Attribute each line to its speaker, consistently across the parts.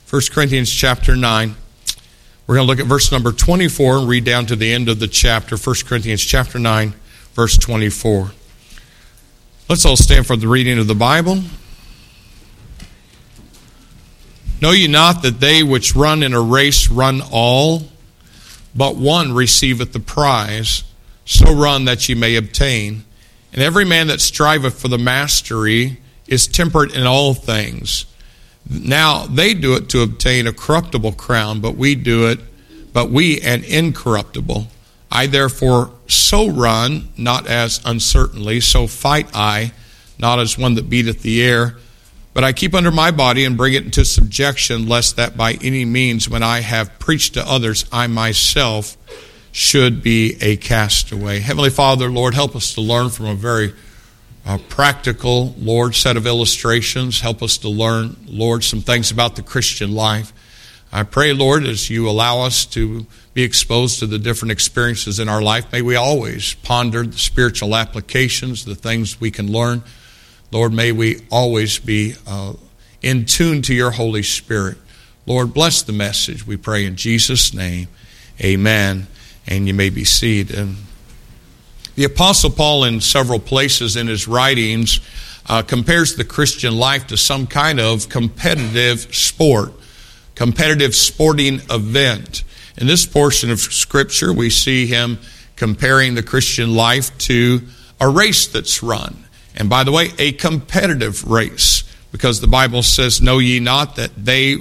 Speaker 1: 1 Corinthians chapter 9. We're going to look at verse number 24 and read down to the end of the chapter, 1 Corinthians chapter 9, verse 24. Let's all stand for the reading of the Bible. Know ye not that they which run in a race run all, but one receiveth the prize? So run that ye may obtain. And every man that striveth for the mastery is temperate in all things. Now they do it to obtain a corruptible crown, but we an incorruptible. I therefore so run, not as uncertainly, so fight I, not as one that beateth the air, but I keep under my body and bring it into subjection, lest that by any means, when I have preached to others, I myself should be a castaway. Heavenly Father, Lord, help us to learn from a very practical, Lord, set of illustrations. Help us to learn, Lord, some things about the Christian life. I pray, Lord, as you allow us to be exposed to the different experiences in our life, may we always ponder the spiritual applications, the things we can learn. Lord, may we always be in tune to your Holy Spirit. Lord, bless the message, we pray in Jesus' name. Amen. And you may be seated. The Apostle Paul, in several places in his writings, compares the Christian life to some kind of competitive sport, competitive sporting event. In this portion of Scripture, we see him comparing the Christian life to a race that's run. And by the way, a competitive race, because the Bible says, know ye not that they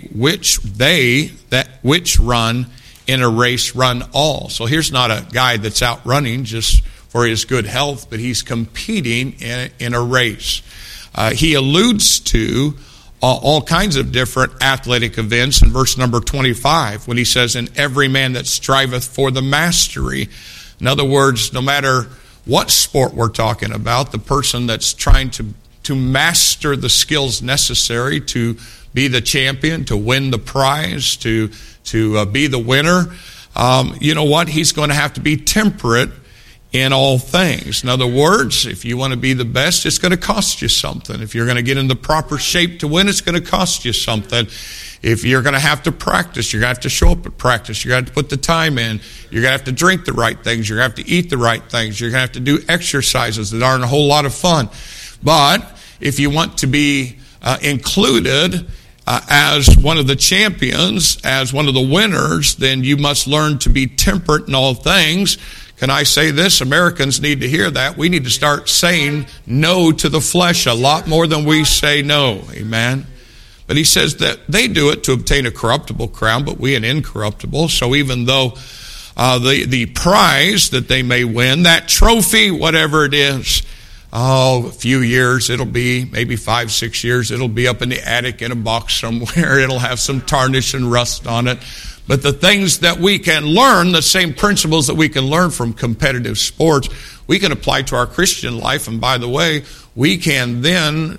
Speaker 1: that which run in a race run all. So here's not a guy that's out running just for his good health, but he's competing in a race. He alludes to all kinds of different athletic events in verse number 25 when he says, and every man that striveth for the mastery. In other words, no matter what sport we're talking about, the person that's trying to master the skills necessary to be the champion, to win the prize, to be the winner, you know what? He's going to have to be temperate in all things. In other words, if you want to be the best, it's going to cost you something. If you're going to get in the proper shape to win, it's going to cost you something. If you're going to have to practice, you're going to have to show up at practice. You're going to have to put the time in. You're going to have to drink the right things. You're going to have to eat the right things. You're going to have to do exercises that aren't a whole lot of fun. But if you want to be included as one of the champions, as one of the winners, then you must learn to be temperate in all things. Can I say this? Americans need to hear that. We need to start saying no to the flesh a lot more than we say no. Amen. But he says that they do it to obtain a corruptible crown, but we an incorruptible. So even though the prize that they may win, that trophy, whatever it is, a few years, it'll be maybe 5-6 years, it'll be up in the attic in a box somewhere. It'll have some tarnish and rust on it. But the things that we can learn, the same principles that we can learn from competitive sports, we can apply to our Christian life. And by the way, we can then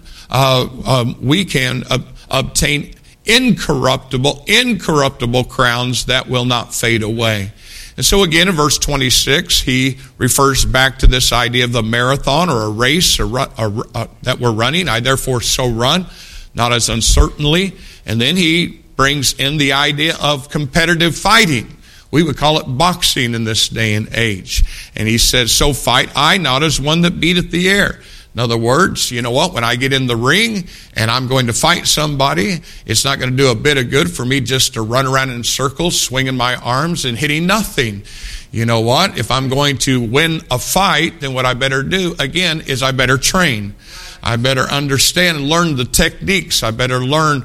Speaker 1: obtain incorruptible crowns that will not fade away. And so again, in verse 26, he refers back to this idea of the marathon or a race that we're running. I therefore so run, not as uncertainly. And then he brings in the idea of competitive fighting. We would call it boxing in this day and age. And he says, so fight I, not as one that beateth the air. In other words, you know what? When I get in the ring and I'm going to fight somebody, it's not going to do a bit of good for me just to run around in circles, swinging my arms and hitting nothing. You know what? If I'm going to win a fight, then what I better do, again, is I better train. I better understand and learn the techniques. I better learn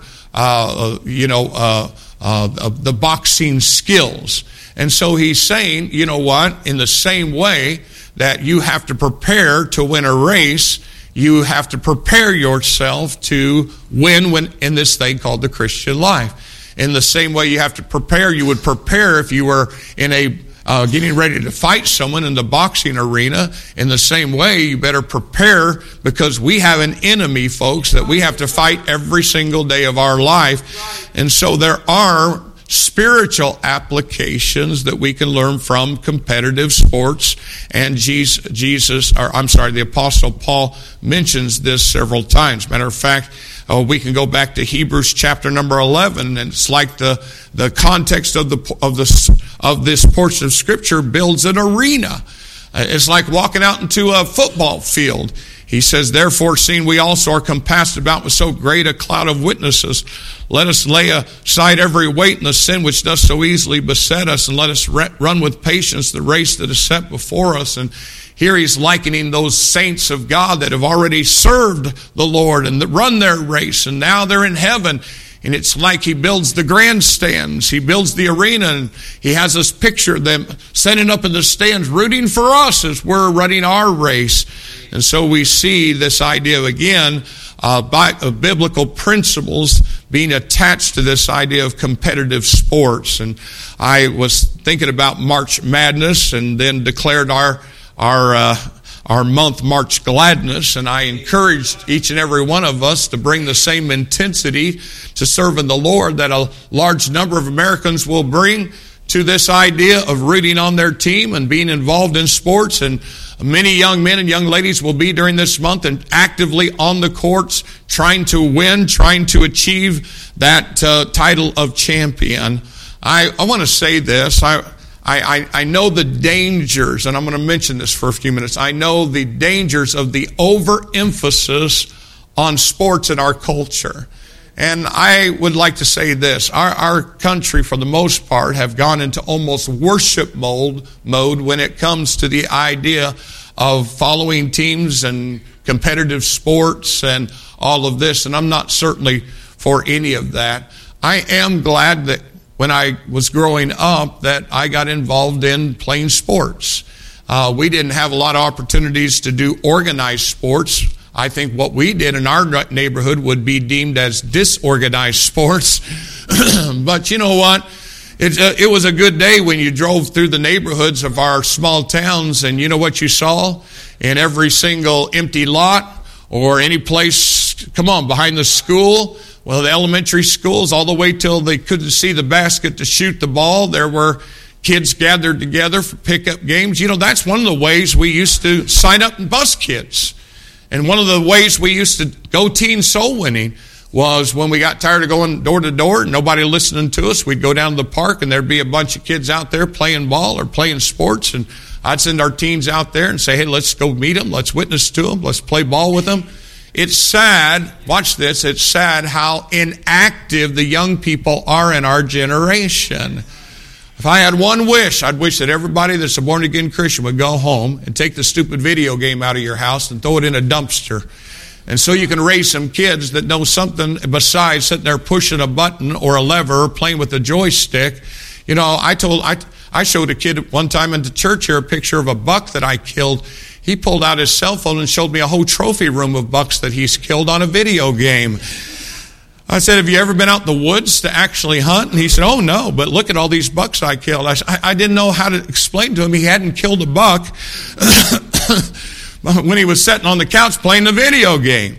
Speaker 1: the boxing skills. And so he's saying, you know what, in the same way that you have to prepare to win a race, you have to prepare yourself to win in this thing called the Christian life. In the same way you have to prepare, you would prepare if you were in a getting ready to fight someone in the boxing arena. In the same way, you better prepare, because we have an enemy, folks, that we have to fight every single day of our life. And so there are spiritual applications that we can learn from competitive sports. And the Apostle Paul mentions this several times. Matter of fact, We can go back to Hebrews chapter number 11, and it's like the context of this portion of Scripture builds an arena. It's like walking out into a football field. He says, therefore, seeing we also are compassed about with so great a cloud of witnesses, let us lay aside every weight and the sin which does so easily beset us, and let us run with patience the race that is set before us. And here he's likening those saints of God that have already served the Lord and that run their race, and now they're in heaven. And it's like he builds the grandstands, he builds the arena, and he has us picture them standing up in the stands rooting for us as we're running our race. And so we see this idea again of biblical principles being attached to this idea of competitive sports. And I was thinking about March Madness, and then declared our month March Gladness, and I encouraged each and every one of us to bring the same intensity to serving the Lord that a large number of Americans will bring to this idea of rooting on their team and being involved in sports. And many young men and young ladies will be during this month and actively on the courts trying to win, trying to achieve that title of champion. I want to say this. I know the dangers, and I'm going to mention this for a few minutes. I know the dangers of the overemphasis on sports in our culture. And I would like to say this. Our country, for the most part, have gone into almost worship mode when it comes to the idea of following teams and competitive sports and all of this. And I'm not certainly for any of that. I am glad that when I was growing up that I got involved in playing sports. We didn't have a lot of opportunities to do organized sports. I think what we did in our neighborhood would be deemed as disorganized sports. But you know what? It was a good day when you drove through the neighborhoods of our small towns, and you know what you saw? In every single empty lot or any place, behind the school, well, the elementary schools, all the way till they couldn't see the basket to shoot the ball, there were kids gathered together for pickup games. You know, that's one of the ways we used to sign up and bus kids. And one of the ways we used to go teen soul winning was when we got tired of going door to door and nobody listening to us, we'd go down to the park and there'd be a bunch of kids out there playing ball or playing sports. And I'd send our teens out there and say, hey, let's go meet them. Let's witness to them. Let's play ball with them. It's sad, watch this, it's sad how inactive the young people are in our generation. If I had one wish, I'd wish that everybody that's a born-again Christian would go home and take the stupid video game out of your house and throw it in a dumpster. And so you can raise some kids that know something besides sitting there pushing a button or a lever or playing with a joystick. You know, I showed a kid one time in the church here a picture of a buck that I killed. He pulled out his cell phone and showed me a whole trophy room of bucks that he's killed on a video game. I said, have you ever been out in the woods to actually hunt? And he said, oh, no, but look at all these bucks I killed. I didn't know how to explain to him he hadn't killed a buck when he was sitting on the couch playing the video game.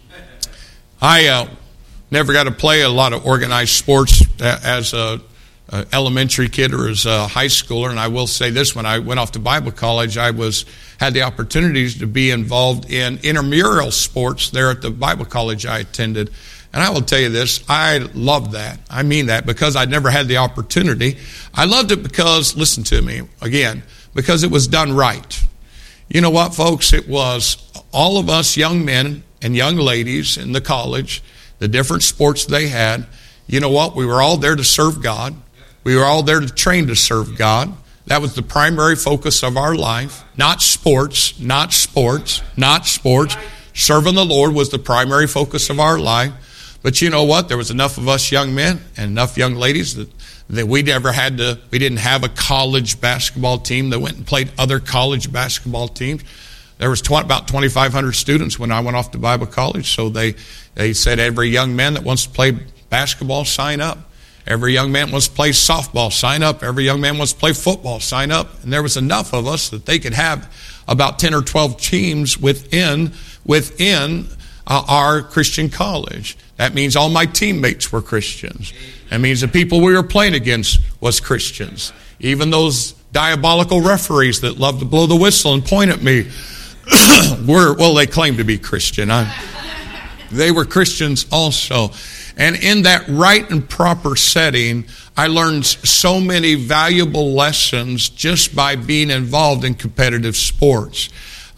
Speaker 1: I never got to play a lot of organized sports as a elementary kid or as a high schooler. And I will say this, when I went off to Bible college, I had the opportunities to be involved in intramural sports there at the Bible college I attended. And I will tell you this, I loved that. I mean that because I'd never had the opportunity. I loved it because, listen to me again, because it was done right. You know what, folks? It was all of us young men and young ladies in the college, the different sports they had. You know what? We were all there to serve God. We were all there to train to serve God. That was the primary focus of our life. Not sports, not sports, not sports. Serving the Lord was the primary focus of our life. But you know what? There was enough of us young men and enough young ladies that we didn't have a college basketball team that went and played other college basketball teams. There was about 2,500 students when I went off to Bible college. So they said every young man that wants to play basketball, sign up. Every young man wants to play softball, sign up. Every young man wants to play football, sign up. And there was enough of us that they could have about 10 or 12 teams within our Christian college. That means all my teammates were Christians. That means the people we were playing against was Christians. Even those diabolical referees that love to blow the whistle and point at me, they claim to be Christian. They were Christians also. And in that right and proper setting, I learned so many valuable lessons just by being involved in competitive sports.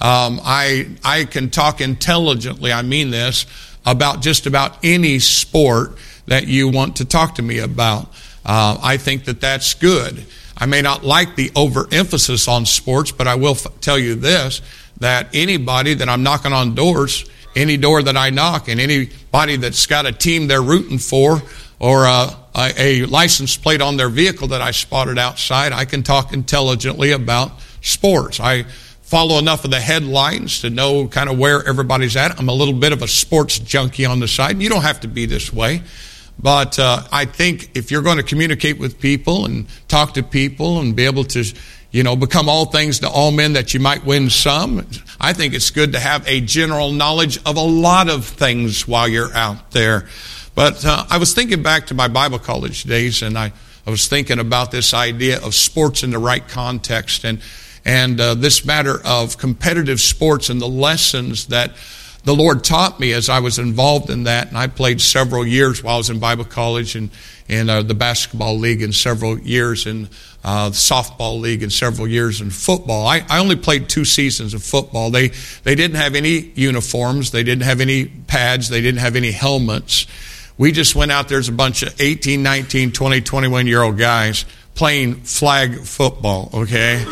Speaker 1: I can talk intelligently, I mean this, about just about any sport that you want to talk to me about. I think that that's good. I may not like the overemphasis on sports, but I will tell you this, that anybody that I'm knocking on doors, any door that I knock, and anybody that's got a team they're rooting for, or a license plate on their vehicle that I spotted outside, I can talk intelligently about sports. I follow enough of the headlines to know kind of where everybody's at. I'm a little bit of a sports junkie on the side, and you don't have to be this way. But I think if you're going to communicate with people and talk to people and be able to, become all things to all men that you might win some, I think it's good to have a general knowledge of a lot of things while you're out there. But I was thinking back to my Bible college days, and I was thinking about this idea of sports in the right context and this matter of competitive sports and the lessons that the Lord taught me as I was involved in that. And I played several years while I was in Bible college and in the basketball league, and several years in the softball league, and several years in football. I only played 2 seasons of football. They didn't have any uniforms. They didn't have any pads. They didn't have any helmets. We just went out there as a bunch of 18, 19, 20, 21-year-old guys playing flag football, okay?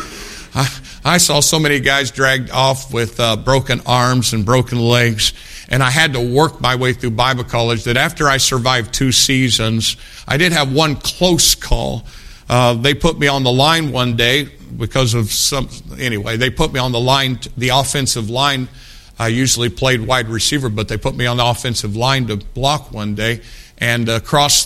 Speaker 1: I saw so many guys dragged off with broken arms and broken legs, and I had to work my way through Bible college that after I survived 2 seasons, I did have one close call. They put me on the line one day because of they put me on the line, the offensive line. I usually played wide receiver, but they put me on the offensive line to block one day, and across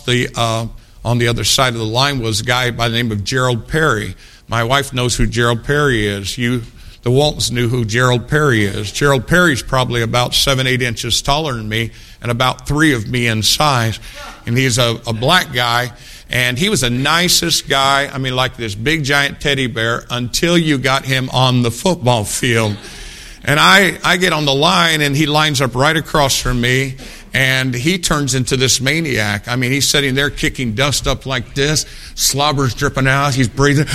Speaker 1: on the other side of the line was a guy by the name of Gerald Perry. My wife knows who Gerald Perry is. The Waltons knew who Gerald Perry is. Gerald Perry's probably about 7-8 inches taller than me and about 3 of me in size. And he's a black guy, and he was the nicest guy. I mean, like this big giant teddy bear until you got him on the football field. And I get on the line, and he lines up right across from me, and he turns into this maniac. I mean, he's sitting there kicking dust up like this, slobber's dripping out, he's breathing,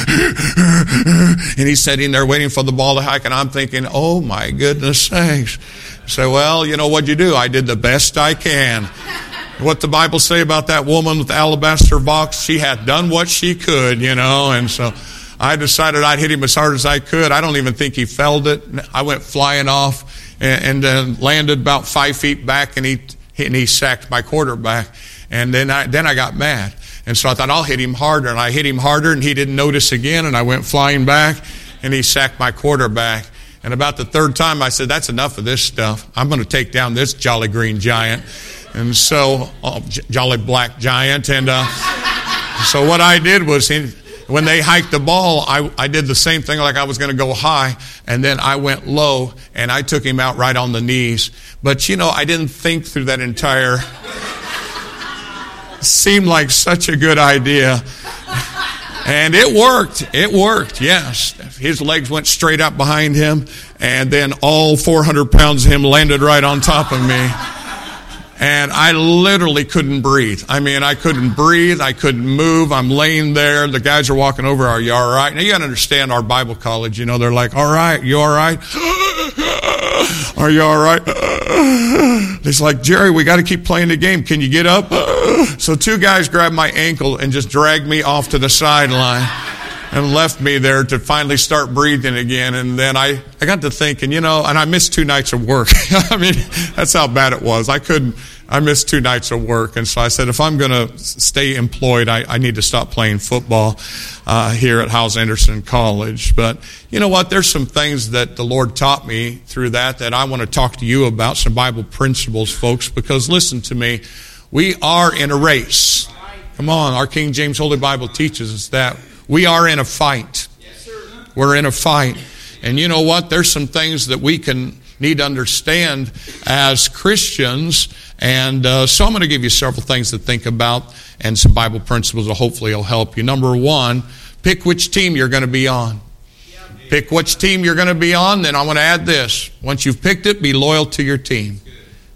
Speaker 1: and he's sitting there waiting for the ball to hike, and I'm thinking, oh my goodness sakes. So, well, what'd you do? I did the best I can. What the Bible say about that woman with the alabaster box? She had done what she could, and so I decided I'd hit him as hard as I could. I don't even think he felt it. I went flying off and landed about 5 feet back, and he sacked my quarterback. And then I got mad. And so I thought, I'll hit him harder. And I hit him harder, and he didn't notice again, and I went flying back, and he sacked my quarterback. And about the 3rd time, I said, that's enough of this stuff. I'm going to take down this jolly green giant. And so, jolly black giant. And so what I did was, when they hiked the ball, I did the same thing, like I was going to go high, and then I went low, and I took him out right on the knees. But, I didn't think through that entire... Seemed like such a good idea. And it worked. It worked, yes. His legs went straight up behind him, and then all 400 pounds of him landed right on top of me. And I literally couldn't breathe. I mean, I couldn't breathe. I couldn't move. I'm laying there. The guys are walking over. Are you all right? Now, you got to understand our Bible college. They're like, all right, you all right? Are you all right? It's like, Jerry, we got to keep playing the game. Can you get up? So 2 guys grabbed my ankle and just dragged me off to the sideline and left me there to finally start breathing again. And then I got to thinking, and I missed 2 nights of work. I mean, that's how bad it was. I missed 2 nights of work. And so I said, if I'm going to stay employed, I need to stop playing football here at Hyles-Anderson College. But you know what? There's some things that the Lord taught me through that I want to talk to you about, some Bible principles, folks, because listen to me. We are in a race. Come on, our King James Holy Bible teaches us that. We are in a fight. We're in a fight. And you know what? There's some things that we need to understand as Christians. And so I'm going to give you several things to think about and some Bible principles that hopefully will help you. Number 1, pick which team you're going to be on. Pick which team you're going to be on. Then I want to add this. Once you've picked it, be loyal to your team.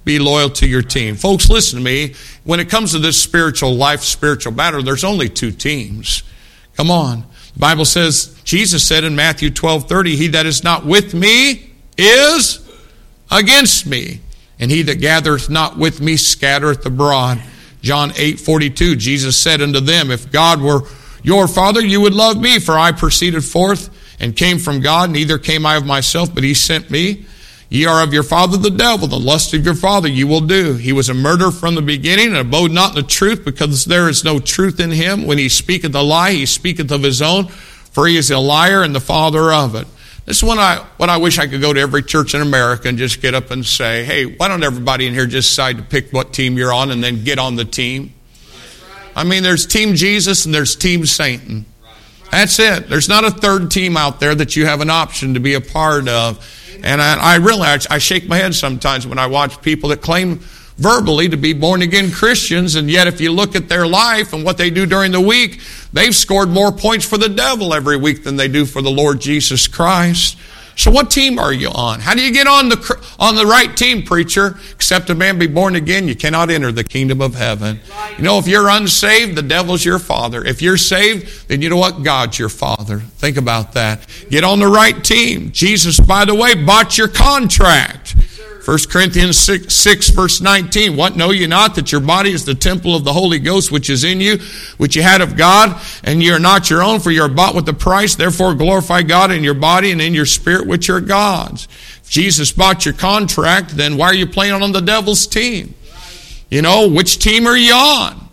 Speaker 1: Be loyal to your team. Folks, listen to me. When it comes to this spiritual life, spiritual battle, there's only two teams. Come on. The Bible says, Jesus said in Matthew 12:30, he that is not with me is against me. And he that gathereth not with me scattereth abroad. John 8:42, Jesus said unto them, if God were your Father, you would love me, for I proceeded forth and came from God, neither came I of myself, but he sent me. Ye are of your father the devil, the lust of your father you will do. He was a murderer from the beginning, and abode not in the truth, because there is no truth in him. When he speaketh a lie, he speaketh of his own, for he is a liar and the father of it. This is what I wish I could go to every church in America and just get up and say, hey, why don't everybody in here just decide to pick what team you're on and then get on the team? I mean, there's Team Jesus and there's Team Satan. That's it. There's not a third team out there that you have an option to be a part of. And I shake my head sometimes when I watch people that claim verbally to be born-again Christians, and yet if you look at their life and what they do during the week, they've scored more points for the devil every week than they do for the Lord Jesus Christ. So what team are you on? How do you get on the right team, preacher? Except a man be born again, you cannot enter the kingdom of heaven. You know, if you're unsaved, the devil's your father. If you're saved, then you know what? God's your father. Think about that. Get on the right team. Jesus, by the way, bought your contract. 1 Corinthians 6 verse 19, what know you not, that your body is the temple of the Holy Ghost which is in you, which you had of God, and you are not your own, for you are bought with a price. Therefore glorify God in your body and in your spirit, which are God's. If Jesus bought your contract, then why are you playing on the devil's team? You know, which team are you on?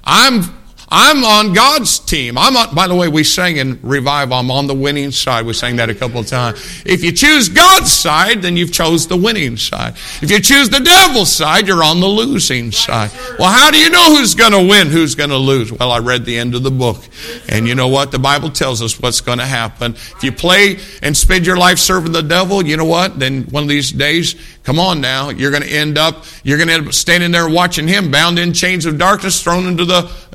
Speaker 1: I'm on God's team. By the way, we sang in Revival, I'm on the winning side. We sang that a couple of times. If you choose God's side, then you've chose the winning side. If you choose the devil's side, you're on the losing side. Well, how do you know who's going to win, who's going to lose? Well, I read the end of the book. And you know what? The Bible tells us what's going to happen. If you play and spend your life serving the devil, you know what? Then one of these days, come on now, you're going to end up standing there watching him bound in chains of darkness, thrown into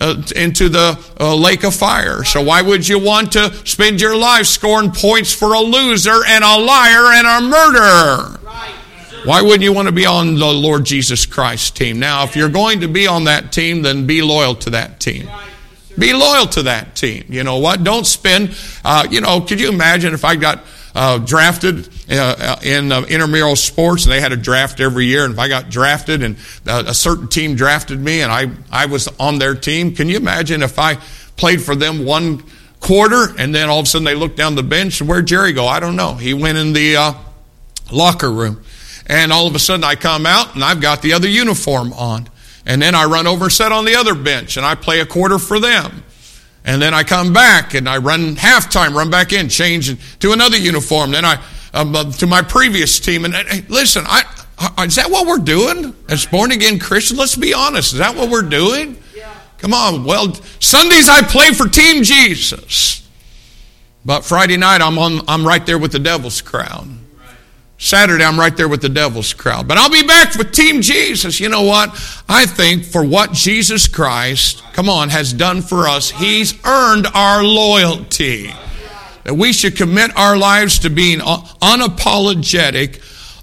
Speaker 1: the lake of fire. So why would you want to spend your life scoring points for a loser and a liar and a murderer? Why wouldn't you want to be on the Lord Jesus Christ team? Now, if you're going to be on that team, then be loyal to that team. Be loyal to that team. You know what? Don't spend, could you imagine if I got drafted in intramural sports, and they had a draft every year, and if I got drafted and a certain team drafted me and I was on their team, can you imagine if I played for them one quarter and then all of a sudden they looked down the bench, and where'd Jerry go? I don't know. He went in the locker room, and all of a sudden I come out and I've got the other uniform on, and then I run over and sit on the other bench and I play a quarter for them. And then I come back and I run halftime, run back in, change to another uniform. Then I to my previous team. And hey, listen, is that what we're doing as born again Christians? Let's be honest. Is that what we're doing? Yeah. Come on. Well, Sundays I play for Team Jesus, but Friday night I'm right there with the devil's crowd. Saturday, I'm right there with the devil's crowd. But I'll be back with Team Jesus. You know what? I think for what Jesus Christ, has done for us, He's earned our loyalty. That we should commit our lives to being unapologetically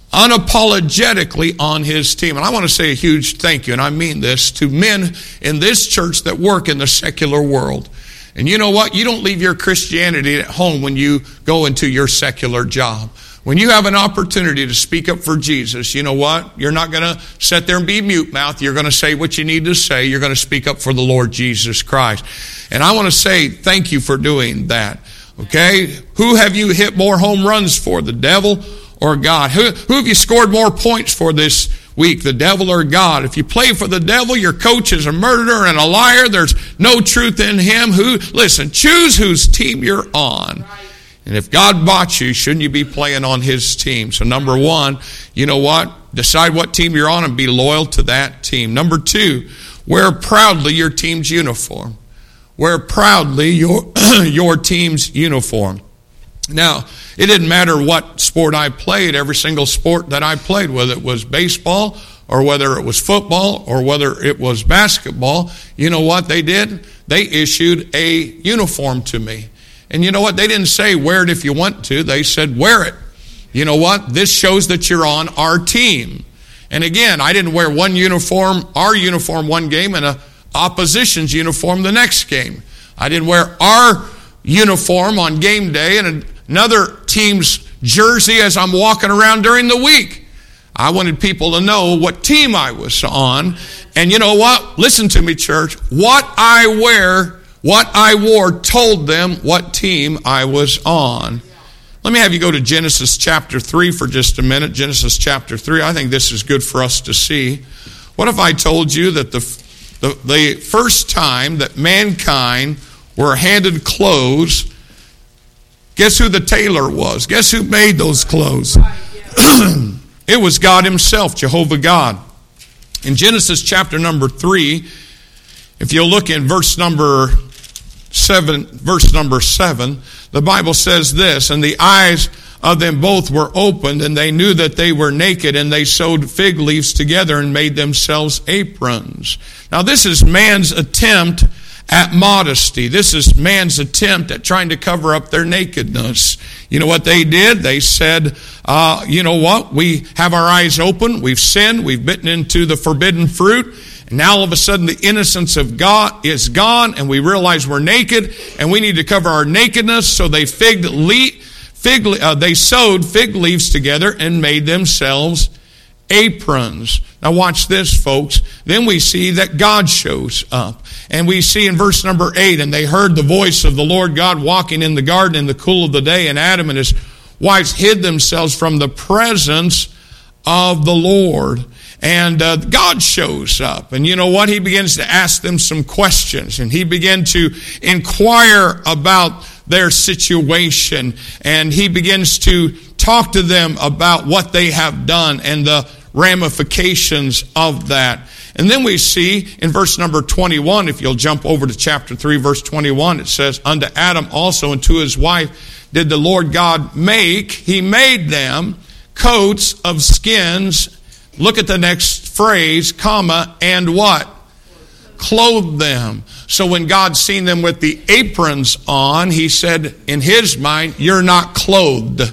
Speaker 1: on His team. And I want to say a huge thank you, and I mean this, to men in this church that work in the secular world. And you know what? You don't leave your Christianity at home when you go into your secular job. When you have an opportunity to speak up for Jesus, you know what? You're not going to sit there and be mute-mouthed. You're going to say what you need to say. You're going to speak up for the Lord Jesus Christ. And I want to say thank you for doing that. Okay? Who have you hit more home runs for, the devil or God? Who have you scored more points for this week, the devil or God? If you play for the devil, your coach is a murderer and a liar. There's no truth in him. Listen, choose whose team you're on. And if God bought you, shouldn't you be playing on His team? So number one, you know what? Decide what team you're on and be loyal to that team. Number two, wear proudly your team's uniform. Wear proudly your team's uniform. Now, it didn't matter what sport I played, every single sport that I played, whether it was baseball or whether it was football or whether it was basketball, you know what they did? They issued a uniform to me. And you know what? They didn't say wear it if you want to. They said wear it. You know what? This shows that you're on our team. And again, I didn't wear one uniform, our uniform one game, and a opposition's uniform the next game. I didn't wear our uniform on game day and another team's jersey as I'm walking around during the week. I wanted people to know what team I was on. And you know what? Listen to me, church. What I wore told them what team I was on. Let me have you go to Genesis chapter 3 for just a minute. Genesis chapter 3. I think this is good for us to see. What if I told you that the first time that mankind were handed clothes, guess who the tailor was? Guess who made those clothes? It was God himself, Jehovah God. In Genesis chapter number 3, if you look in verse number 7, the Bible says this, and the eyes of them both were opened, and they knew that they were naked, and they sewed fig leaves together and made themselves aprons. Now this is man's attempt at modesty. This is man's attempt at trying to cover up their nakedness. You know what they did? They said, you know what? We have our eyes open. We've sinned. We've bitten into the forbidden fruit. And now all of a sudden the innocence of God is gone, and we realize we're naked, and we need to cover our nakedness. So they sewed fig leaves together and made themselves aprons. Now watch this, folks. Then we see that God shows up. And we see in verse number 8, and they heard the voice of the Lord God walking in the garden in the cool of the day, and Adam and his wives hid themselves from the presence of the Lord. And God shows up. And you know what? He begins to ask them some questions. And he began to inquire about their situation. And he begins to talk to them about what they have done and the ramifications of that. And then we see in verse number 21, if you'll jump over to chapter 3, verse 21, it says, unto Adam also and to his wife did the Lord God make. He made them coats of skins. Look at the next phrase, comma, and what? Clothed them. So when God seen them with the aprons on, he said in his mind, you're not clothed.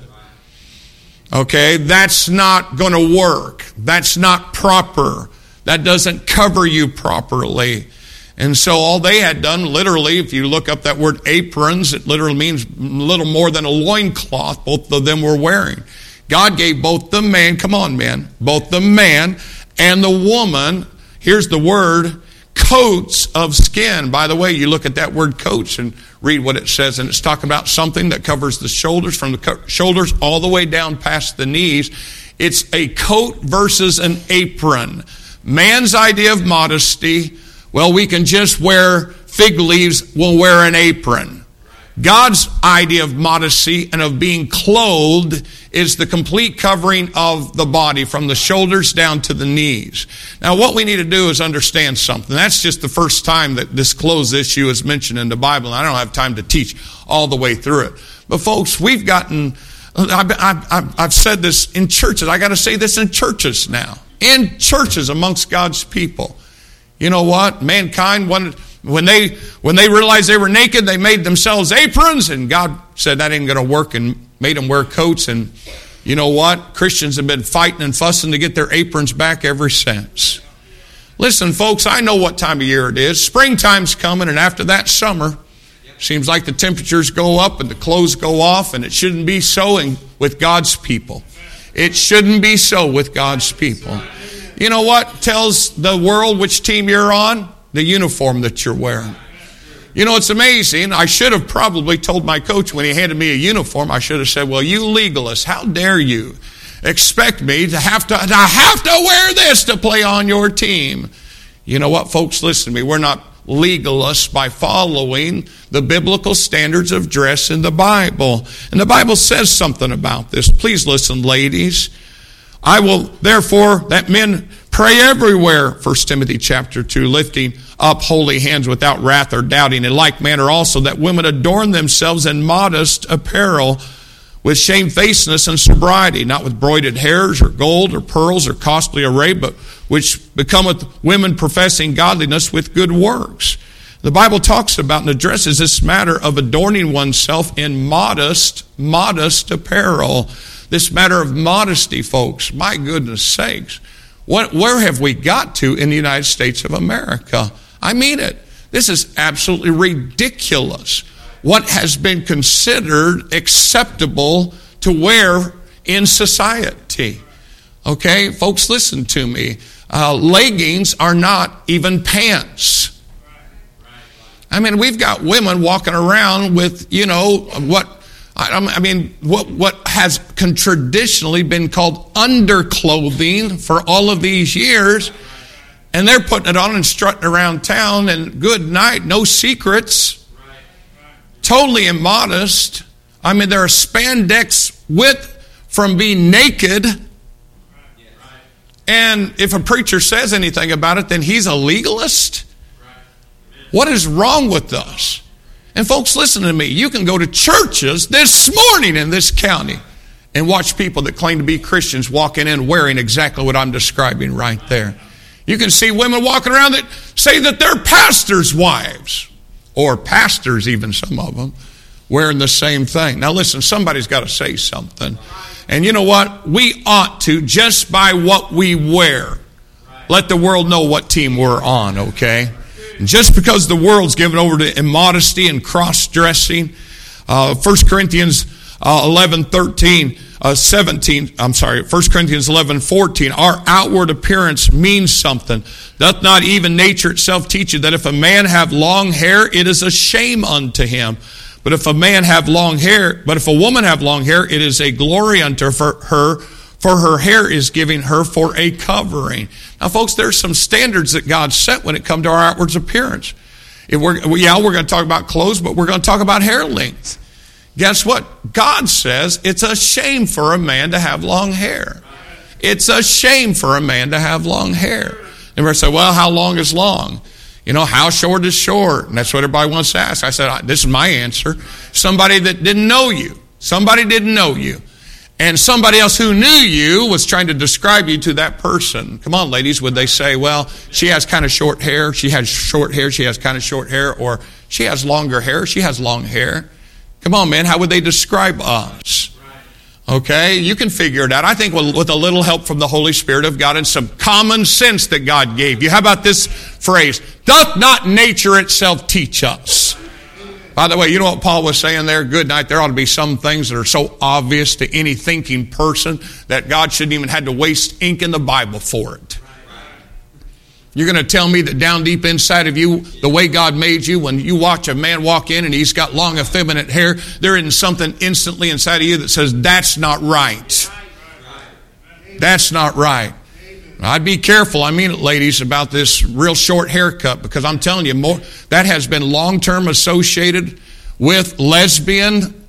Speaker 1: Okay, that's not going to work. That's not proper. That doesn't cover you properly. And so all they had done, literally, if you look up that word aprons, it literally means a little more than a loincloth both of them were wearing. God gave both the man, come on men, both the man and the woman, here's the word, coats of skin. By the way, you look at that word coats and read what it says, and it's talking about something that covers the shoulders, from the shoulders all the way down past the knees. It's a coat versus an apron. Man's idea of modesty, well, we can just wear fig leaves, we'll wear an apron. God's idea of modesty and of being clothed is the complete covering of the body from the shoulders down to the knees. Now, what we need to do is understand something. That's just the first time that this clothes issue is mentioned in the Bible. And I don't have time to teach all the way through it. But folks, we've gotten, I've said this in churches. I got to say this in churches now. In churches amongst God's people. You know what? Mankind, when they realized they were naked, they made themselves aprons, and God said that ain't going to work and made them wear coats. And you know what? Christians have been fighting and fussing to get their aprons back ever since. Listen, folks, I know what time of year it is. Springtime's coming, and after that, summer. Seems like the temperatures go up and the clothes go off, and it shouldn't be so with God's people. It shouldn't be so with God's people. You know what tells the world which team you're on? The uniform that you're wearing. You know, it's amazing. I should have probably told my coach when he handed me a uniform, I should have said, well, you legalists, how dare you expect me to have to wear this to play on your team? You know what, folks, listen to me. We're not legalists by following the biblical standards of dress in the Bible. And the Bible says something about this. Please listen, ladies. I will therefore that men pray everywhere, 1 Timothy chapter 2, lifting up holy hands without wrath or doubting. In like manner also that women adorn themselves in modest apparel with shamefacedness and sobriety, not with broided hairs or gold or pearls or costly array, but which becometh women professing godliness with good works. The Bible talks about and addresses this matter of adorning oneself in modest apparel. This matter of modesty, folks, my goodness sakes. Where have we got to in the United States of America? I mean it. This is absolutely ridiculous. What has been considered acceptable to wear in society. Okay, folks, listen to me. Leggings are not even pants. I mean, we've got women walking around with, what has traditionally been called underclothing for all of these years, and they're putting it on and strutting around town, and good night, no secrets, totally immodest. I mean, there are spandex from being naked, and if a preacher says anything about it, then he's a legalist. What is wrong with us? And folks, listen to me. You can go to churches this morning in this county and watch people that claim to be Christians walking in wearing exactly what I'm describing right there. You can see women walking around that say that they're pastors' wives, or pastors even, some of them, wearing the same thing. Now listen, somebody's got to say something. And you know what? We ought to, just by what we wear, let the world know what team we're on, okay? And just because the world's given over to immodesty and cross-dressing, 1 Corinthians 11:17, 1 Corinthians 11:14, our outward appearance means something. Doth not even nature itself teach you that if a man have long hair, it is a shame unto him? But if a woman have long hair, it is a glory unto her, for her hair is giving her for a covering. Now, folks, there's some standards that God set when it comes to our outward appearance. We're going to talk about clothes, but we're going to talk about hair length. Guess what? God says it's a shame for a man to have long hair. It's a shame for a man to have long hair. And we say, well, how long is long? How short is short? And that's what everybody wants to ask. I said, this is my answer. Somebody that didn't know you. Somebody didn't know you. And somebody else who knew you was trying to describe you to that person. Come on, ladies, would they say, well, she has kind of short hair, she has short hair, she has kind of short hair, or she has longer hair, she has long hair? Come on, man, how would they describe us? Okay, you can figure it out. I think with a little help from the Holy Spirit of God and some common sense that God gave you. How about this phrase? Doth not nature itself teach us? By the way, you know what Paul was saying there? Good night. There ought to be some things that are so obvious to any thinking person that God shouldn't even have to waste ink in the Bible for it. You're going to tell me that down deep inside of you, the way God made you, when you watch a man walk in and he's got long, effeminate hair, there isn't something instantly inside of you that says, that's not right. That's not right. I'd be careful, I mean it, ladies, about this real short haircut, because I'm telling you, that has been long-term associated with lesbian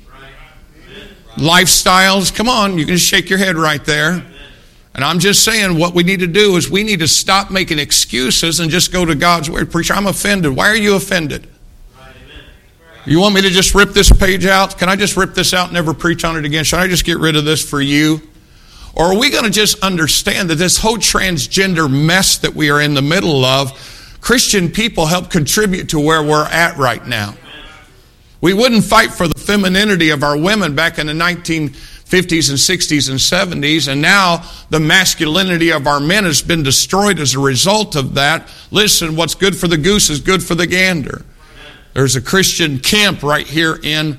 Speaker 1: lifestyles. Come on, you can just shake your head right there. And I'm just saying, what we need to do is we need to stop making excuses and just go to God's word. Preacher, I'm offended. Why are you offended? You want me to just rip this page out? Can I just rip this out and never preach on it again? Should I just get rid of this for you? Or are we going to just understand that this whole transgender mess that we are in the middle of, Christian people help contribute to where we're at right now? We wouldn't fight for the femininity of our women back in the 1950s and 60s and 70s, and now the masculinity of our men has been destroyed as a result of that. Listen, what's good for the goose is good for the gander. There's a Christian camp right here in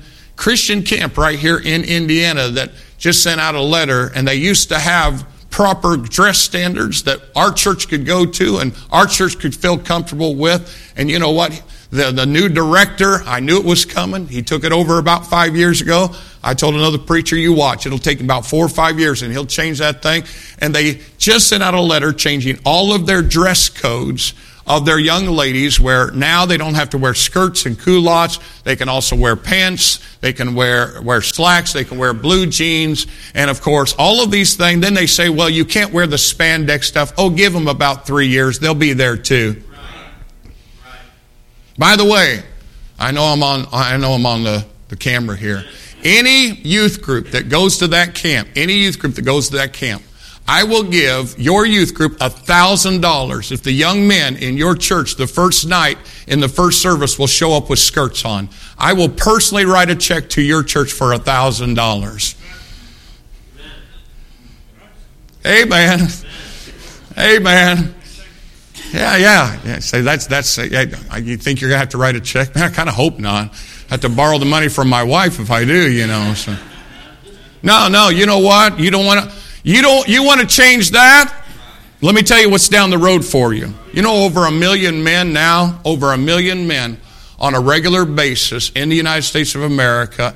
Speaker 1: Indiana that just sent out a letter, and they used to have proper dress standards that our church could go to and our church could feel comfortable with. And you know what? The new director, I knew it was coming. He took it over about 5 years ago. I told another preacher, you watch. It'll take him about 4 or 5 years and he'll change that thing. And they just sent out a letter changing all of their dress codes of their young ladies, where now they don't have to wear skirts and culottes. They can also wear pants. They can wear slacks. They can wear blue jeans. And of course, all of these things. Then they say, well, you can't wear the spandex stuff. Oh, give them about 3 years. They'll be there too. By the way, I know I'm on the camera here. Any youth group that goes to that camp, I will give your youth group $1,000 if the young men in your church the first night in the first service will show up with skirts on. I will personally write a check to your church for $1,000. Amen. Amen. Yeah. Say that's. You think you're gonna have to write a check? Man, I kind of hope not. I have to borrow the money from my wife if I do. So. No. You know what? You don't want to. You want to change that? Let me tell you what's down the road for you. You know, over 1 million men now, over 1 million men on a regular basis in the United States of America,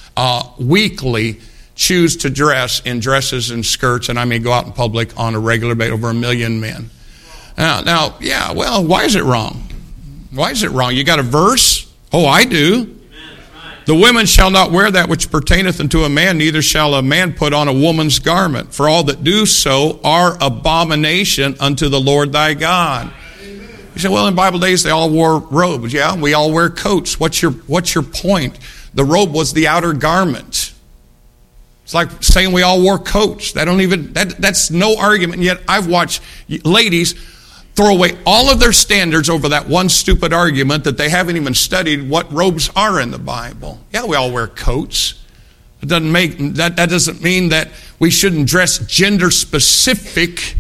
Speaker 1: weekly choose to dress in dresses and skirts, and I mean go out in public on a regular basis. Over 1 million men. Now, well, why is it wrong? Why is it wrong? You got a verse? Oh, I do. The women shall not wear that which pertaineth unto a man, neither shall a man put on a woman's garment. For all that do so are abomination unto the Lord thy God. You say, well, in Bible days they all wore robes. Yeah, we all wear coats. What's your point? The robe was the outer garment. It's like saying we all wore coats. That's no argument. And yet I've watched ladies throw away all of their standards over that one stupid argument that they haven't even studied what robes are in the Bible. Yeah, we all wear coats. It that doesn't mean that we shouldn't dress gender specific.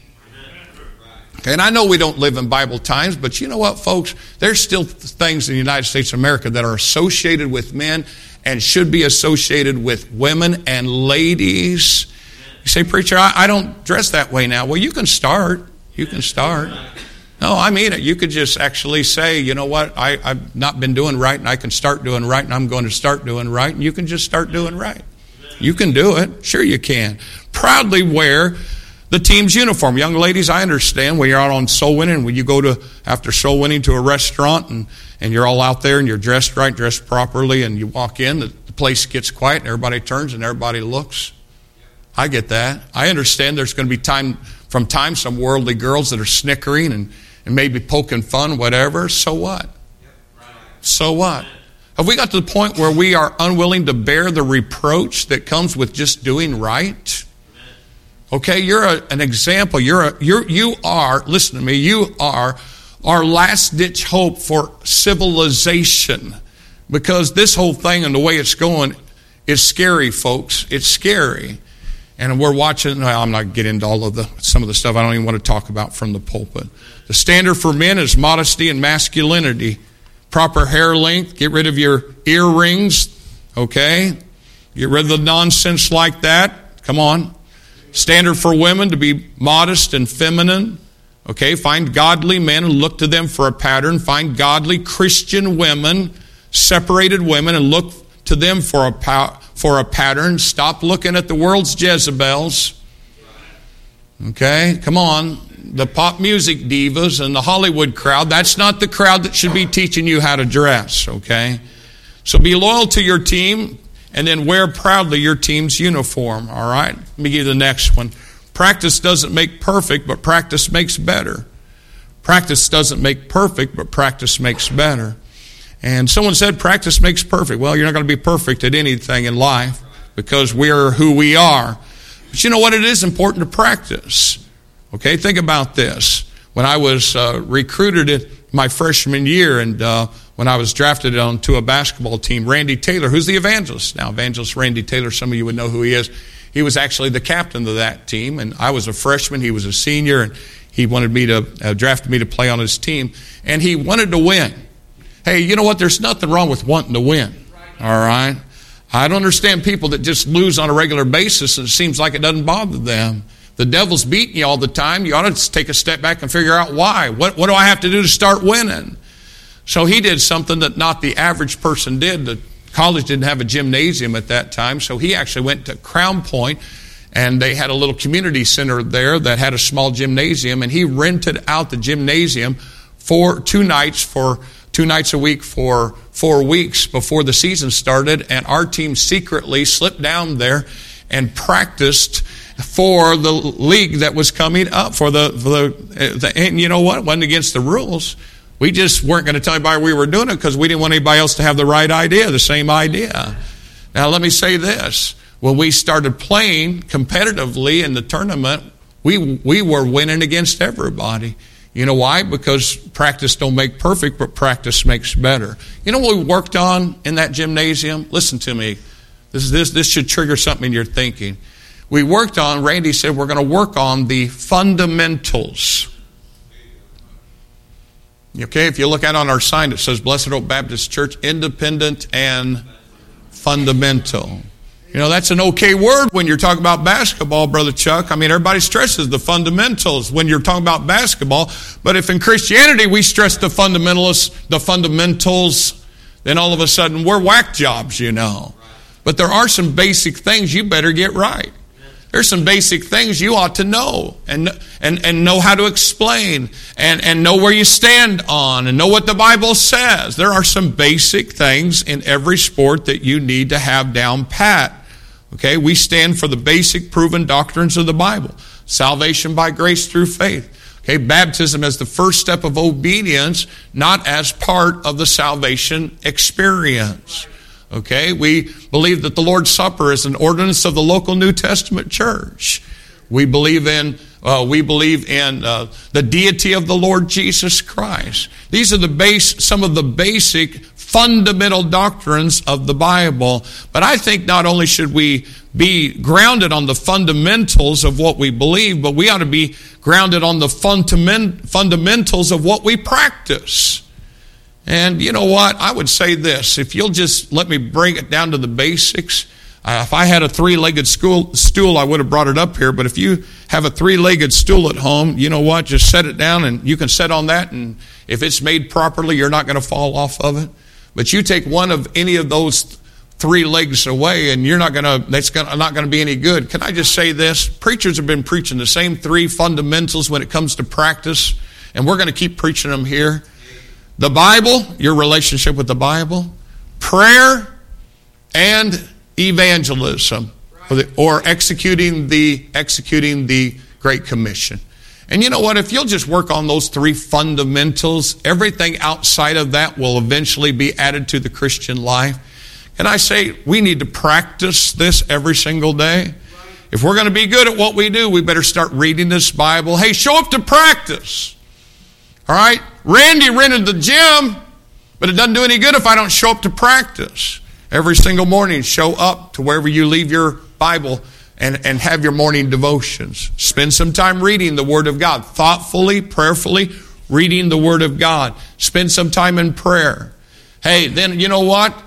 Speaker 1: Okay, and I know we don't live in Bible times, but you know what, folks? There's still things in the United States of America that are associated with men and should be associated with women and ladies. You say, preacher, I don't dress that way now. Well, you can start. You can start. No, I mean it. You could just actually say, you know what, I've not been doing right, and I can start doing right, and I'm going to start doing right, and you can just start doing right. You can do it. Sure you can. Proudly wear the team's uniform. Young ladies, I understand when you're out on soul winning, when you go to, after soul winning, to a restaurant, and you're all out there, and you're dressed right, dressed properly, and you walk in, the place gets quiet, and everybody turns, and everybody looks. I get that. I understand there's going to be from time some worldly girls that are snickering and maybe poking fun, whatever. So what? So what? Have we got to the point where we are unwilling to bear the reproach that comes with just doing right? Okay, you're an example. You are, listen to me, you are our last ditch hope for civilization, because this whole thing and the way it's going is scary, folks. It's scary. And we're watching, I'm not getting into some of the stuff I don't even want to talk about from the pulpit. The standard for men is modesty and masculinity. Proper hair length, get rid of your earrings, okay? Get rid of the nonsense like that. Come on. Standard for women to be modest and feminine. Okay, find godly men and look to them for a pattern. Find godly Christian women, separated women, and look to them for a pattern. Stop looking at the world's Jezebels. Okay, come on. The pop music divas and the Hollywood crowd, that's not the crowd that should be teaching you how to dress, okay? So be loyal to your team and then wear proudly your team's uniform, all right? Let me give you the next one. Practice doesn't make perfect, but practice makes better. Practice doesn't make perfect, but practice makes better. And someone said practice makes perfect. Well, you're not going to be perfect at anything in life because we are who we are. But you know what? It is important to practice. Okay, think about this. When I was recruited in my freshman year and when I was drafted onto a basketball team, Randy Taylor, who's the evangelist. Now, evangelist Randy Taylor, some of you would know who he is. He was actually the captain of that team, and I was a freshman. He was a senior, and he wanted me to drafted me to play on his team, and he wanted to win. Hey, you know what? There's nothing wrong with wanting to win, all right? I don't understand people that just lose on a regular basis, and it seems like it doesn't bother them. The devil's beating you all the time. You ought to take a step back and figure out why. What do I have to do to start winning? So he did something that not the average person did. The college didn't have a gymnasium at that time, so he actually went to Crown Point, and they had a little community center there that had a small gymnasium, and he rented out the gymnasium for 2 nights a week for 4 weeks before the season started, and our team secretly slipped down there and practiced for the league that was coming up and you know what? It wasn't against the rules. We just weren't going to tell anybody we were doing it because we didn't want anybody else to have the right idea, the same idea. Now, let me say this. When we started playing competitively in the tournament, we were winning against everybody. You know why? Because practice don't make perfect, but practice makes better. You know what we worked on in that gymnasium? Listen to me. This should trigger something in your thinking. we worked on, Randy said we're going to work on the fundamentals. Okay, if you look at on our sign, it says Blessed Hope Baptist Church, independent and fundamental. You know, that's an okay word when you're talking about basketball, Brother Chuck. I mean, everybody stresses the fundamentals when you're talking about basketball. But if in Christianity we stress the fundamentals, then all of a sudden we're whack jobs, you know. But there are some basic things you better get right. There's some basic things you ought to know and know how to explain and know where you stand on and know what the Bible says. There are some basic things in every sport that you need to have down pat. Okay, we stand for the basic proven doctrines of the Bible. Salvation by grace through faith. Okay, baptism as the first step of obedience, not as part of the salvation experience. Okay, we believe that the Lord's Supper is an ordinance of the local New Testament church. We believe in the deity of the Lord Jesus Christ. These are some of the basic fundamental doctrines of the Bible. But I think not only should we be grounded on the fundamentals of what we believe, but we ought to be grounded on the fundamentals of what we practice. And you know what? I would say this. If you'll just let me bring it down to the basics. If I had a three-legged stool, I would have brought it up here. But if you have a three-legged stool at home, you know what? Just set it down and you can sit on that. And if it's made properly, you're not going to fall off of it. But you take one of any of those three legs away and that's not going to be any good. Can I just say this? Preachers have been preaching the same three fundamentals when it comes to practice. And we're going to keep preaching them here. The Bible, your relationship with the Bible, prayer, and evangelism, or executing the Great Commission. And you know what? If you'll just work on those three fundamentals, everything outside of that will eventually be added to the Christian life. And I say we need to practice this every single day. If we're going to be good at what we do, we better start reading this Bible. Hey, show up to practice. All right? Randy rented the gym, but it doesn't do any good if I don't show up to practice. Every single morning, show up to wherever you leave your Bible and have your morning devotions. Spend some time reading the Word of God. Thoughtfully, prayerfully, reading the Word of God. Spend some time in prayer. Hey, then you know what?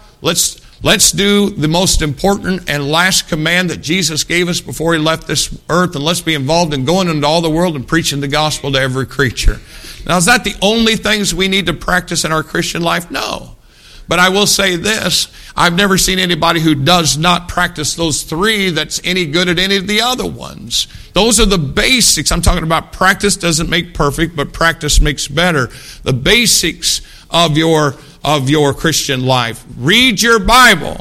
Speaker 1: Let's do the most important and last command that Jesus gave us before He left this earth, and let's be involved in going into all the world and preaching the gospel to every creature. Now, is that the only things we need to practice in our Christian life? No. But I will say this, I've never seen anybody who does not practice those three that's any good at any of the other ones. Those are the basics. I'm talking about practice doesn't make perfect, but practice makes better. The basics of your Christian life. Read your Bible.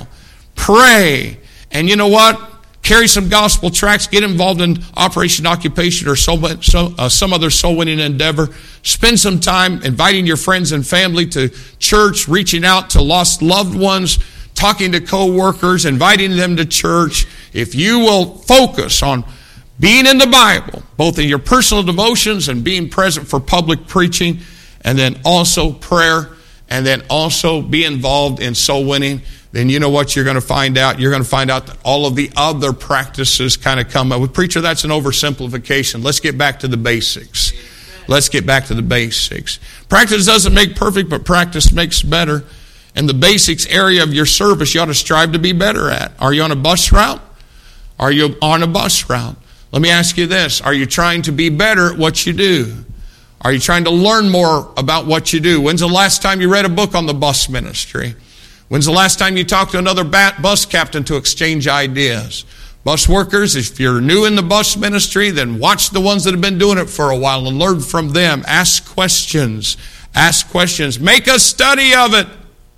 Speaker 1: Pray. And you know what? Carry some gospel tracts. Get involved in Operation Occupation or some other soul-winning endeavor. Spend some time inviting your friends and family to church, reaching out to lost loved ones, talking to co-workers, inviting them to church. If you will focus on being in the Bible, both in your personal devotions and being present for public preaching, and then also prayer, and then also be involved in soul winning, then you know what you're going to find out? You're going to find out that all of the other practices kind of come up. With preacher, that's an oversimplification. Let's get back to the basics. Let's get back to the basics. Practice doesn't make perfect, but practice makes better. And the basics area of your service you ought to strive to be better at. Are you on a bus route? Are you on a bus route? Let me ask you this. Are you trying to be better at what you do? Are you trying to learn more about what you do? When's the last time you read a book on the bus ministry? When's the last time you talked to another bus captain to exchange ideas? Bus workers, if you're new in the bus ministry, then watch the ones that have been doing it for a while and learn from them. Ask questions. Ask questions. Make a study of it.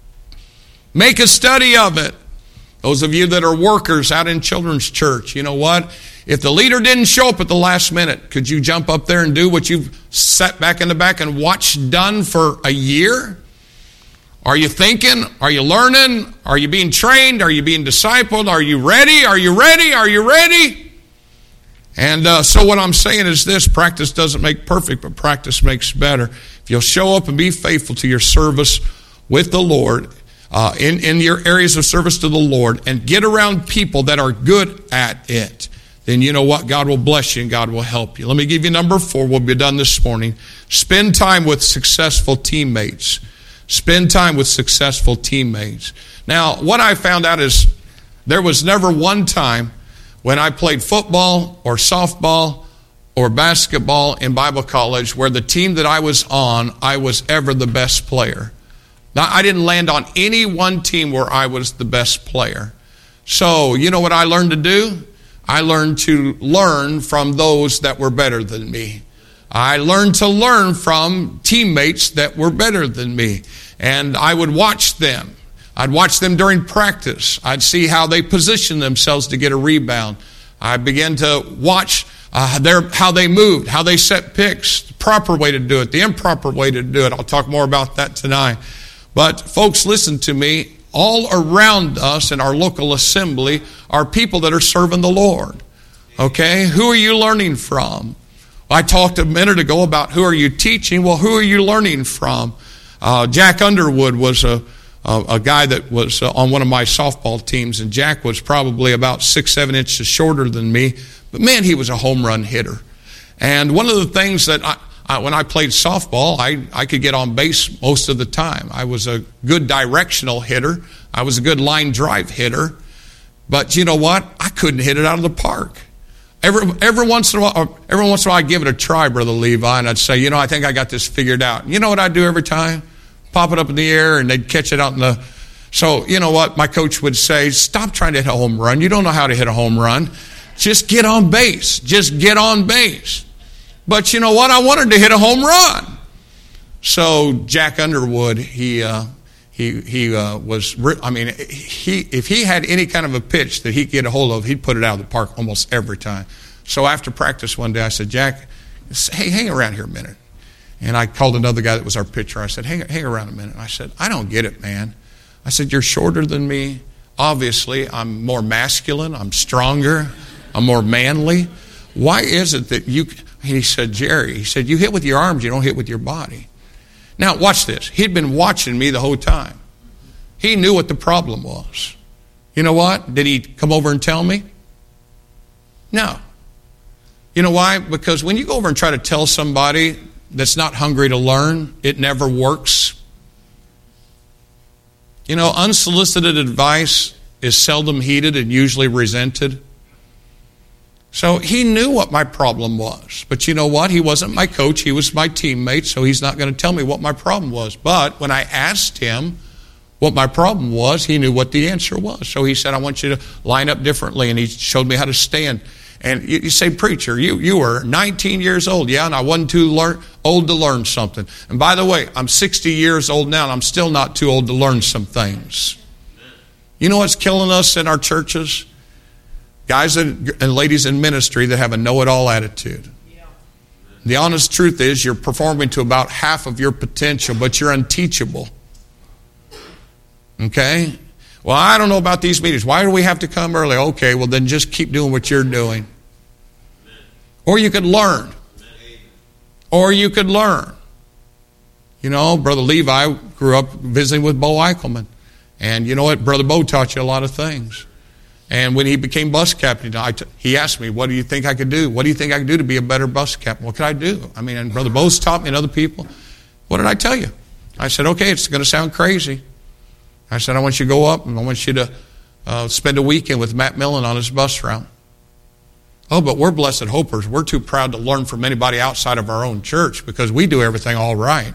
Speaker 1: Make a study of it. Those of you that are workers out in children's church, you know what? If the leader didn't show up at the last minute, could you jump up there and do what you've sat back in the back and watched done for a year? Are you thinking? Are you learning? Are you being trained? Are you being discipled? Are you ready? Are you ready? Are you ready? And so what I'm saying is this, practice doesn't make perfect, but practice makes better. If you'll show up and be faithful to your service with the Lord, in your areas of service to the Lord, and get around people that are good at it, then you know what? God will bless you and God will help you. Let me give you number 4. We'll be done this morning. Spend time with successful teammates. Spend time with successful teammates. Now, what I found out is there was never one time when I played football or softball or basketball in Bible college where the team that I was on, I was ever the best player. Now, I didn't land on any one team where I was the best player. So, you know what I learned to do? I learned to learn from those that were better than me. I learned to learn from teammates that were better than me. And I would watch them. I'd watch them during practice. I'd see how they positioned themselves to get a rebound. I began to watch how they moved, how they set picks, the proper way to do it, the improper way to do it. I'll talk more about that tonight. But folks, listen to me. All around us in our local assembly are people that are serving the Lord. Okay? Who are you learning from? I talked a minute ago about who are you teaching. Well, who are you learning from? Jack Underwood was a guy that was on one of my softball teams, and Jack was probably about 6-7 inches shorter than me. But man, he was a home run hitter. And one of the things that when I played softball, I could get on base most of the time. I was a good directional hitter. I was a good line drive hitter. But you know what? I couldn't hit it out of the park. Every once in a while, I'd give it a try, Brother Levi, and I'd say, I think I got this figured out. You know what I'd do every time? Pop it up in the air, and they'd catch it out in the... So, you know what? My coach would say, stop trying to hit a home run. You don't know how to hit a home run. Just get on base. Just get on base. But you know what? I wanted to hit a home run. So Jack Underwood, if he had any kind of a pitch that he could get a hold of, he'd put it out of the park almost every time. So after practice one day, I said, Jack, hey, hang around here a minute. And I called another guy that was our pitcher. I said, hang around a minute. I said, I don't get it, man. I said, you're shorter than me. Obviously, I'm more masculine. I'm stronger. I'm more manly. Why is it that you... He said, Jerry, you hit with your arms, you don't hit with your body. Now, watch this. He'd been watching me the whole time. He knew what the problem was. You know what? Did he come over and tell me? No. You know why? Because when you go over and try to tell somebody that's not hungry to learn, it never works. Unsolicited advice is seldom heeded and usually resented. So he knew what my problem was. But you know what? He wasn't my coach. He was my teammate, so he's not going to tell me what my problem was. But when I asked him what my problem was, he knew what the answer was. So he said, I want you to line up differently, and he showed me how to stand. And you say, preacher, you were 19 years old. Yeah, and I wasn't too old to learn something. And by the way, I'm 60 years old now, and I'm still not too old to learn some things. You know what's killing us in our churches? Guys and ladies in ministry that have a know-it-all attitude. Yeah. The honest truth is you're performing to about half of your potential, but you're unteachable. Okay? Well, I don't know about these meetings. Why do we have to come early? Okay, well then just keep doing what you're doing. Or you could learn. Or you could learn. Brother Levi grew up visiting with Bo Eichelman. And you know what? Brother Bo taught you a lot of things. And when he became bus captain, he asked me, what do you think I could do? What do you think I could do to be a better bus captain? What could I do? And Brother Bo's taught me and other people. What did I tell you? I said, okay, it's going to sound crazy. I said, I want you to go up and I want you to spend a weekend with Matt Millen on his bus route. Oh, but we're blessed hopers. We're too proud to learn from anybody outside of our own church because we do everything all right.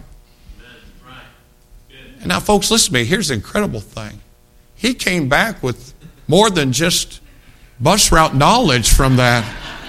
Speaker 1: And now, folks, listen to me. Here's the incredible thing. He came back with more than just bus route knowledge from that.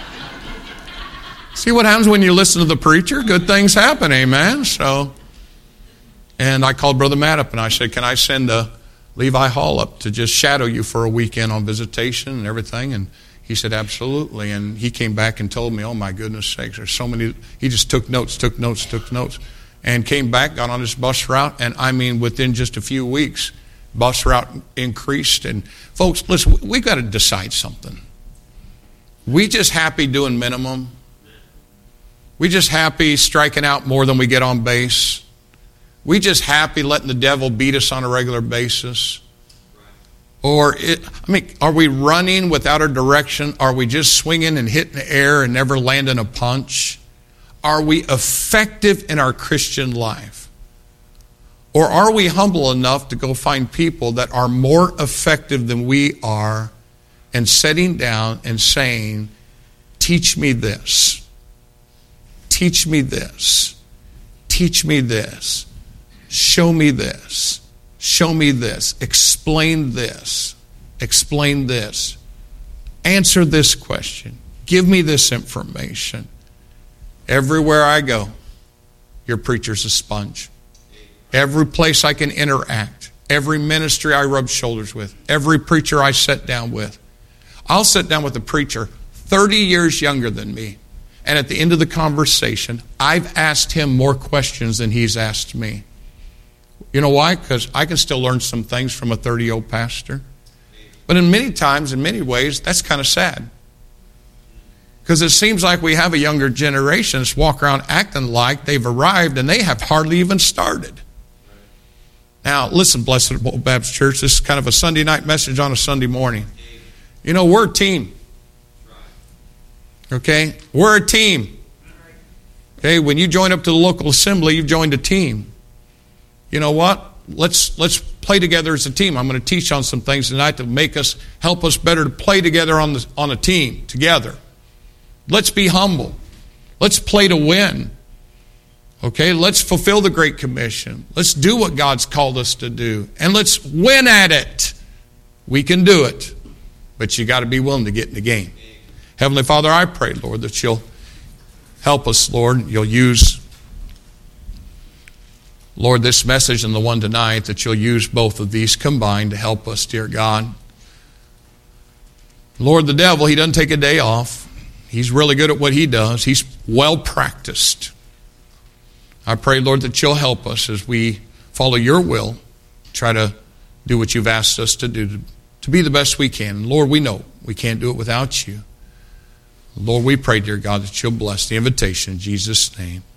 Speaker 1: See what happens when you listen to the preacher? Good things happen, amen? And I called Brother Matt up and I said, can I send Levi Hall up to just shadow you for a weekend on visitation and everything? And he said, absolutely. And he came back and told me, oh my goodness sakes, there's so many. He just took notes. And came back, got on his bus route. And within just a few weeks, bus route increased. And folks, listen, we've got to decide something. We just happy doing minimum? We just happy striking out more than we get on base? We just happy letting the devil beat us on a regular basis? Are we running without a direction? Are we just swinging and hitting the air and never landing a punch? Are we effective in our Christian life? Or are we humble enough to go find people that are more effective than we are and sitting down and saying, teach me this, teach me this, teach me this, show me this, show me this, explain this, answer this question, give me this information. Everywhere I go, your preacher's a sponge. Every place I can interact, every ministry I rub shoulders with, every preacher I sit down with. I'll sit down with a preacher 30 years younger than me, and at the end of the conversation, I've asked him more questions than he's asked me. You know why? Because I can still learn some things from a 30-year-old pastor. But in many ways, that's kind of sad. Because it seems like we have a younger generation that's walk around acting like they've arrived and they have hardly even started. Now, listen, Blessed Hope Baptist Church, this is kind of a Sunday night message on a Sunday morning. You know, we're a team. Okay? We're a team. Okay? When you join up to the local assembly, you've joined a team. You know what? Let's play together as a team. I'm going to teach on some things tonight to help us better to play together on a team, together. Let's be humble. Let's play to win. Okay? Let's fulfill the Great Commission. Let's do what God's called us to do. And let's win at it. We can do it. But you got to be willing to get in the game. Heavenly Father, I pray, Lord, that you'll help us, Lord. You'll use, Lord, this message and the one tonight, that you'll use both of these combined to help us, dear God. Lord, the devil, he doesn't take a day off. He's really good at what he does. He's well practiced. I pray, Lord, that you'll help us as we follow your will, try to do what you've asked us to do, to be the best we can. Lord, we know we can't do it without you. Lord, we pray, dear God, that you'll bless the invitation in Jesus' name.